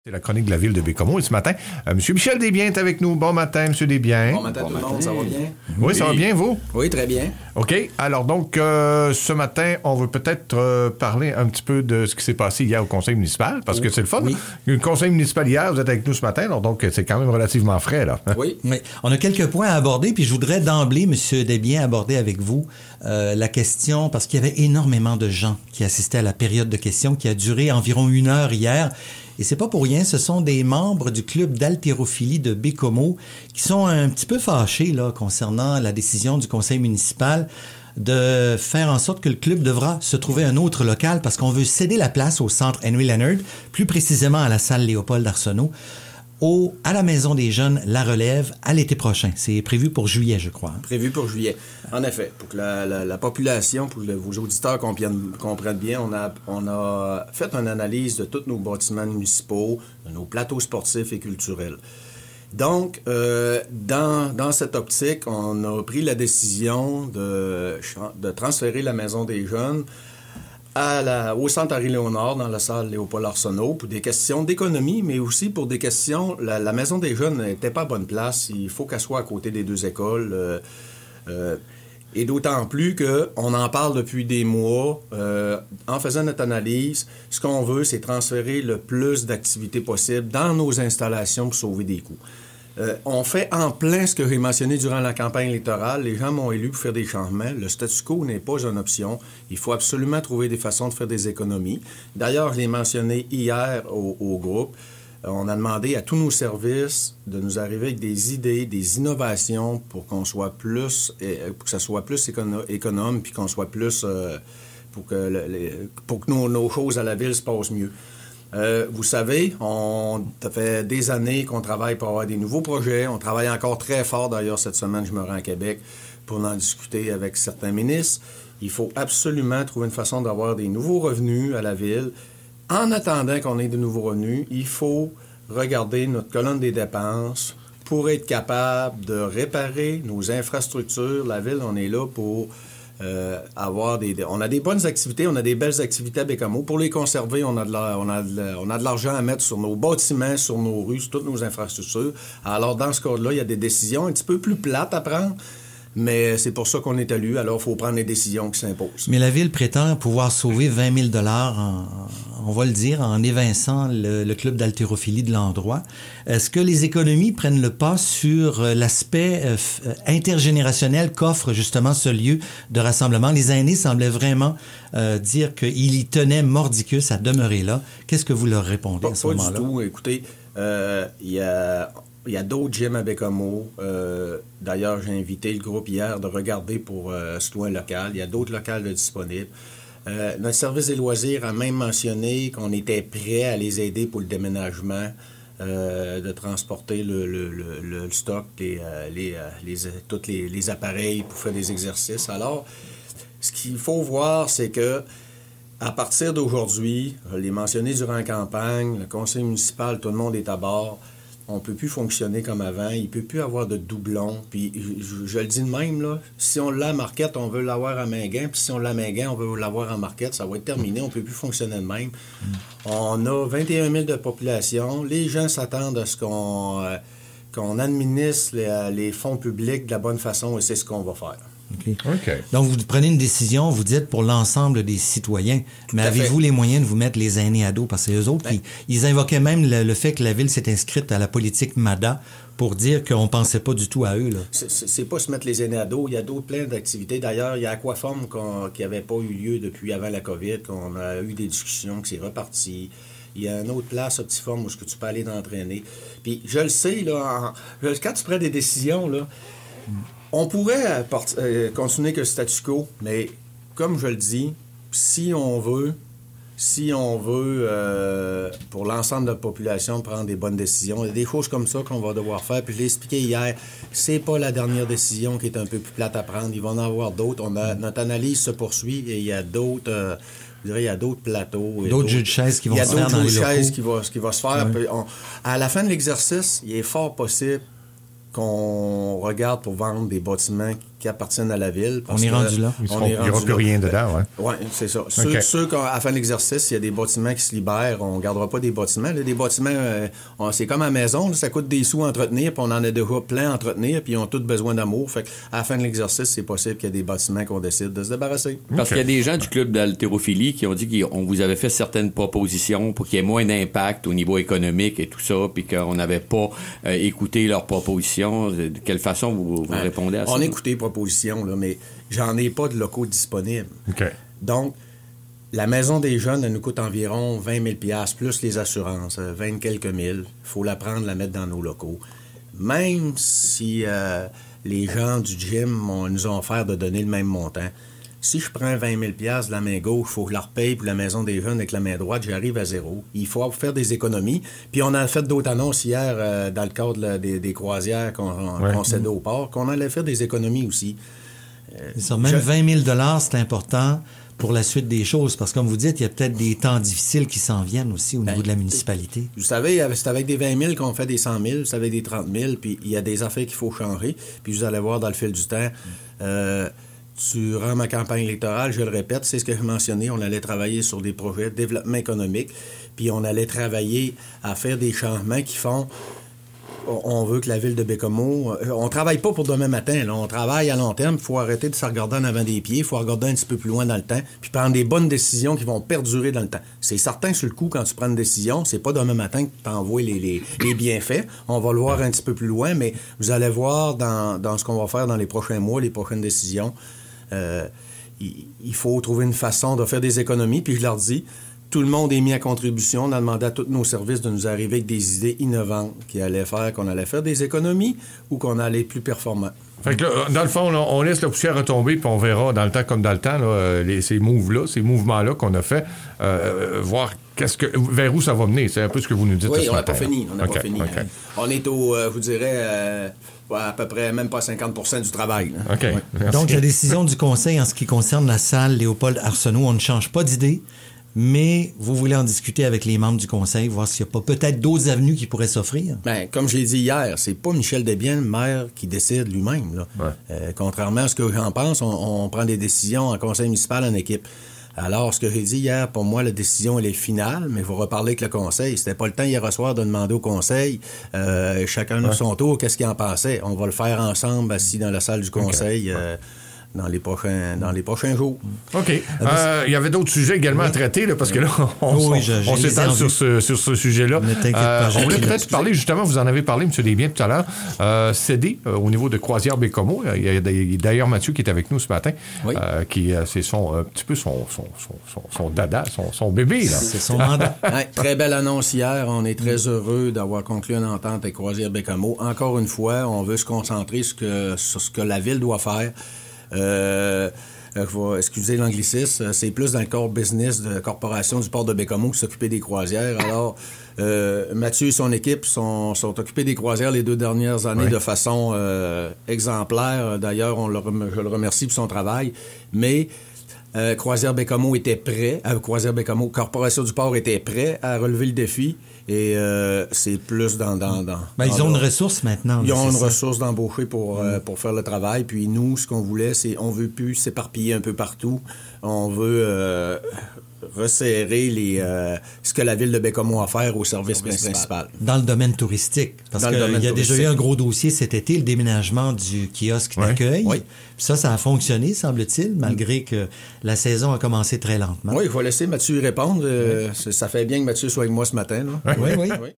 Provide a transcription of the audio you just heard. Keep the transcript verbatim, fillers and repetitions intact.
C'est la chronique de la ville de Bécomo. Et ce matin, euh, M. Michel Desbiens est avec nous. Bon matin, M. Desbiens. Bon matin bon tout matin. Le monde, ça va bien? Oui, oui, ça va bien, vous? Oui, très bien. OK. Alors donc, euh, ce matin, on veut peut-être euh, parler un petit peu de ce qui s'est passé hier au conseil municipal, parce que c'est le fun. Oui. Le conseil municipal hier, vous êtes avec nous ce matin, alors, donc c'est quand même relativement frais, là. Oui. Oui. On a quelques points à aborder, puis je voudrais d'emblée, M. Desbiens, aborder avec vous euh, la question, parce qu'il y avait énormément de gens qui assistaient à la période de questions qui a duré environ une heure hier. Et c'est pas pour rien, ce sont des membres du club d'haltérophilie de Bécomo qui sont un petit peu fâchés là, concernant la décision du conseil municipal de faire en sorte que le club devra se trouver un autre local parce qu'on veut céder la place au centre Henry Leonard, plus précisément à la salle Léopold Arsenault, au, à la Maison des Jeunes La Relève à l'été prochain. C'est prévu pour juillet, je crois. Prévu pour juillet. En effet, pour que la, la, la population, pour que vos auditeurs comprennent, comprennent bien, on a, on a fait une analyse de tous nos bâtiments municipaux, de nos plateaux sportifs et culturels. Donc, euh, dans, dans cette optique, on a pris la décision de, de transférer la Maison des Jeunes À la, au centre Henri-Léonard, dans la salle Léopold Arsenault, pour des questions d'économie, mais aussi pour des questions... La, la Maison des Jeunes n'était pas à bonne place. Il faut qu'elle soit à côté des deux écoles. Euh, euh, et d'autant plus qu'on en parle depuis des mois. Euh, en faisant notre analyse, ce qu'on veut, c'est transférer le plus d'activités possible dans nos installations pour sauver des coûts. Euh, on fait en plein ce que j'ai mentionné durant la campagne électorale. Les gens m'ont élu pour faire des changements. Le statu quo n'est pas une option. Il faut absolument trouver des façons de faire des économies. D'ailleurs, je l'ai mentionné hier au, au groupe. Euh, on a demandé à tous nos services de nous arriver avec des idées, des innovations pour qu'on soit plus, euh, pour que ça soit plus écono- économe, puis qu'on soit plus, euh, pour que, le, les, pour que nos, nos choses à la ville se passent mieux. Euh, vous savez, on, ça fait des années qu'on travaille pour avoir des nouveaux projets. On travaille encore très fort. D'ailleurs, cette semaine, je me rends à Québec pour en discuter avec certains ministres. Il faut absolument trouver une façon d'avoir des nouveaux revenus à la ville. En attendant qu'on ait de nouveaux revenus, il faut regarder notre colonne des dépenses pour être capable de réparer nos infrastructures. La ville, on est là pour... Euh, avoir des, on a des bonnes activités, on a des belles activités à Bécomo. Pour les conserver, on a de la, on a de la, on a de l'argent à mettre sur nos bâtiments, sur nos rues, sur toutes nos infrastructures. Alors, dans ce cas-là, il y a des décisions un petit peu plus plates à prendre, mais c'est pour ça qu'on est élu. Alors, il faut prendre les décisions qui s'imposent. Mais la Ville prétend pouvoir sauver vingt mille dollars, en, on va le dire, en évinçant le, le club d'haltérophilie de l'endroit. Est-ce que les économies prennent le pas sur l'aspect euh, intergénérationnel qu'offre justement ce lieu de rassemblement? Les aînés semblaient vraiment euh, dire qu'ils y tenaient mordicus à demeurer là. Qu'est-ce que vous leur répondez pas, à ce pas moment-là? Pas du tout. Écoutez, euh, il y a... Il y a d'autres gyms à Bécomo. Euh, d'ailleurs, j'ai invité le groupe hier de regarder pour euh, ce loin local. Il y a d'autres locales de disponibles. Euh, notre service des loisirs a même mentionné qu'on était prêt à les aider pour le déménagement, euh, de transporter le, le, le, le stock, les, euh, les, euh, les, tous les, les appareils pour faire des exercices. Alors, ce qu'il faut voir, c'est que à partir d'aujourd'hui, je l'ai mentionné durant la campagne, le conseil municipal, tout le monde est à bord. On ne peut plus fonctionner comme avant. Il ne peut plus avoir de doublons. Puis, je, je le dis de même, là, si on l'a à Marquette, on veut l'avoir à Minguin. Puis si on l'a à Minguin, on veut l'avoir à Marquette. Ça va être terminé. On ne peut plus fonctionner de même. Mm. On a vingt et un mille de population. Les gens s'attendent à ce qu'on, euh, qu'on administre les, les fonds publics de la bonne façon et c'est ce qu'on va faire. Okay. OK. Donc, vous prenez une décision, vous dites pour l'ensemble des citoyens, Tout mais avez-vous les moyens de vous mettre les aînés à dos? Parce que eux autres, ben, ils, ils invoquaient même le, le fait que la Ville s'est inscrite à la politique M A D A pour dire qu'on ne pensait pas du tout à eux. Là. C'est, c'est pas se mettre les aînés à dos. Il y a d'autres plein d'activités. D'ailleurs, il y a Aquaform qui n'avait pas eu lieu depuis avant la COVID, qu'on a eu des discussions, que c'est reparti. Il y a une autre place, Optiform, où est-ce que tu peux aller t'entraîner. Puis, je le sais, là, en, quand tu prends des décisions, là, mm. on pourrait part, euh, continuer que le statu quo, mais comme je le dis, si on veut, si on veut, euh, pour l'ensemble de la population, prendre des bonnes décisions, il y a des choses comme ça qu'on va devoir faire. Puis je l'ai expliqué hier, c'est pas la dernière décision qui est un peu plus plate à prendre. Il va en avoir d'autres. On a, notre analyse se poursuit et il y a d'autres... Euh, je dirais, il y a d'autres plateaux. D'autres, d'autres jeux de chaises qui vont se faire dans les locaux. Il y a d'autres jeux de chaises qui va, qui va se faire. Ouais. On, à la fin de l'exercice, il est fort possible qu'on regarde pour vendre des bâtiments qui appartiennent à la ville. On est rendu là. Il n'y aura plus rien dedans, oui. Oui, c'est ça. Ceux, okay. ceux qu'à la fin de l'exercice, il y a des bâtiments qui se libèrent, on ne gardera pas des bâtiments. Là, des bâtiments, euh, on, c'est comme à la maison, là, ça coûte des sous à entretenir, puis on en a déjà plein à entretenir, puis ils ont tous besoin d'amour. Fait qu'à la fin de l'exercice, c'est possible qu'il y ait des bâtiments qu'on décide de se débarrasser. Parce okay. qu'il y a des gens du club d'haltérophilie qui ont dit qu'on vous avait fait certaines propositions pour qu'il y ait moins d'impact au niveau économique et tout ça, puis qu'on n'avait pas euh, écouté leurs propositions. De quelle façon vous, vous ouais. répondez à ça? On a écouté les propositions, là, mais j'en ai pas de locaux disponibles. Okay. Donc, la maison des jeunes, elle nous coûte environ vingt mille dollars plus les assurances, vingt quelques mille. Il faut la prendre, la mettre dans nos locaux. Même si euh, les gens du gym on, nous ont offert de donner le même montant, si je prends vingt mille dollars de la main gauche, il faut que je la repaye pour la maison des jeunes avec la main droite, j'arrive à zéro. Il faut faire des économies. Puis on a fait d'autres annonces hier euh, dans le cadre là, des, des croisières qu'on, ouais. qu'on cédait au port, qu'on allait faire des économies aussi. Euh, c'est ça, même je... vingt mille dollars, c'est important pour la suite des choses, parce que comme vous dites, il y a peut-être des temps difficiles qui s'en viennent aussi au ben, niveau de la municipalité. Vous savez, c'est avec des vingt mille qu'on fait des cent mille, c'est avec des trente mille, puis il y a des affaires qu'il faut changer, puis vous allez voir dans le fil du temps, euh, durant ma campagne électorale, je le répète, c'est ce que j'ai mentionné, on allait travailler sur des projets de développement économique, puis on allait travailler à faire des changements qui font... On veut que la ville de Bécomo... On travaille pas pour demain matin, là. On travaille à long terme. Il faut arrêter de se regarder en avant des pieds. Il faut regarder un petit peu plus loin dans le temps. Puis prendre des bonnes décisions qui vont perdurer dans le temps. C'est certain, sur le coup, quand tu prends une décision, c'est pas demain matin que tu envoies les, les, les bienfaits. On va le voir un petit peu plus loin, mais vous allez voir dans, dans ce qu'on va faire dans les prochains mois, les prochaines décisions. Euh, il, il faut trouver une façon de faire des économies. Puis je leur dis... Tout le monde est mis à contribution. On a demandé à tous nos services de nous arriver avec des idées innovantes qui allaient faire qu'on allait faire des économies ou qu'on allait être plus performant. Fait que là, dans le fond, là, on laisse la poussière retomber puis on verra dans le temps comme dans le temps là, les, ces moves-là, ces mouvements-là qu'on a fait, euh, voir qu'est-ce que, vers où ça va mener. C'est un peu ce que vous nous dites oui, ce on matin. n'a pas fini. On n'a okay, pas fini. Okay. Hein. On est au, euh, je vous dirais, euh, à peu près même pas cinquante pour cent du travail. Hein. OK. Ouais. Donc, la décision du Conseil en ce qui concerne la salle Léopold Arsenault, on ne change pas d'idée. Mais vous voulez en discuter avec les membres du Conseil, voir s'il n'y a pas peut-être d'autres avenues qui pourraient s'offrir? Bien, comme je l'ai dit hier, c'est pas Michel Desbiens, le maire, qui décide lui-même. Là. Ouais. Euh, contrairement à ce que j'en pense, on, on prend des décisions en conseil municipal en équipe. Alors, ce que j'ai dit hier, pour moi, la décision, elle est finale, mais il faut reparler avec le Conseil. C'était pas le temps hier soir de demander au Conseil, euh, chacun ouais. à son tour, qu'est-ce qu'il en pensait. On va le faire ensemble, assis dans la salle du Conseil. Okay. Euh, Dans les, prochains, dans les prochains jours. OK. Euh, il y avait d'autres sujets également oui. à traiter, là, parce que là, on, oui, on, on s'étale sur ce, sur ce sujet-là. Euh, on voulait peut-être parler, justement, vous en avez parlé, M. Desbiens, tout à l'heure, euh, cédé euh, au niveau de Croisière Bécomo. Il y a d'ailleurs Mathieu qui est avec nous ce matin, oui. euh, qui c'est son, un petit peu son, son, son, son, son dada, son, son bébé. Là. C'est son mandat. Ouais, très belle annonce hier. On est très heureux d'avoir conclu une entente avec Croisière Bécomo. Encore une fois, on veut se concentrer sur, que, sur ce que la ville doit faire. Euh, euh, excusez l'anglicisme, c'est plus dans le core business de la corporation du port de Bécomo qui s'occupait des croisières. Alors, euh, Mathieu et son équipe sont, sont occupés des croisières les deux dernières années oui. de façon euh, exemplaire. D'ailleurs, on le, je le remercie pour son travail. Mais euh, Croisière Bécomo était prêt, euh, Croisière Bécomo, Corporation du port était prêt à relever le défi. Et euh, c'est plus dans... dans, dans, ben, dans ils ont leur... une ressource maintenant. Ils ont une ça. ressource d'embaucher pour, euh, pour faire le travail. Puis nous, ce qu'on voulait, c'est on veut plus s'éparpiller un peu partout. On veut euh, resserrer les, euh, ce que la ville de Bécomo a à faire au service principal. principal. Dans le domaine touristique. Parce qu'il y a touristique. déjà eu un gros dossier cet été, le déménagement du kiosque oui. d'accueil. Oui. Ça, ça a fonctionné, semble-t-il, malgré que la saison a commencé très lentement. Oui, il faut laisser Mathieu répondre. Euh, oui. Ça fait bien que Mathieu soit avec moi ce matin. Là. Oui, oui. oui.